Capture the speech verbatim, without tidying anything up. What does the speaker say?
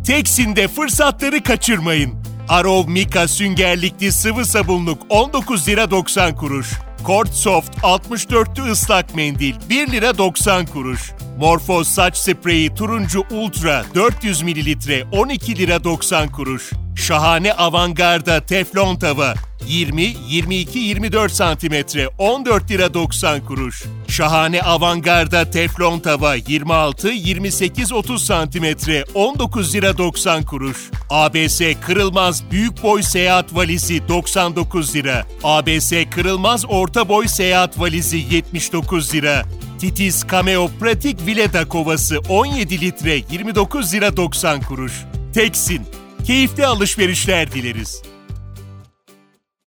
Teksin'de fırsatları kaçırmayın. Arov Mika süngerlikli sıvı sabunluk on dokuz lira doksan kuruş. Kort Soft altmış dörtlü ıslak mendil bir lira doksan kuruş. Morpho saç spreyi turuncu ultra dört yüz mililitre on iki lira doksan kuruş. Şahane Avantgarda teflon tava yirmi, yirmi iki, yirmi dört santimetre on dört lira doksan kuruş. Şahane Avantgarda teflon tava yirmi altı, yirmi sekiz, otuz santimetre on dokuz lira doksan kuruş. A B S kırılmaz büyük boy seyahat valizi doksan dokuz lira. A B S kırılmaz orta boy seyahat valizi yetmiş dokuz lira. Titiz Cameo Pratik Vileda kovası on yedi litre yirmi dokuz lira doksan kuruş. Teksin. Keyifli alışverişler dileriz.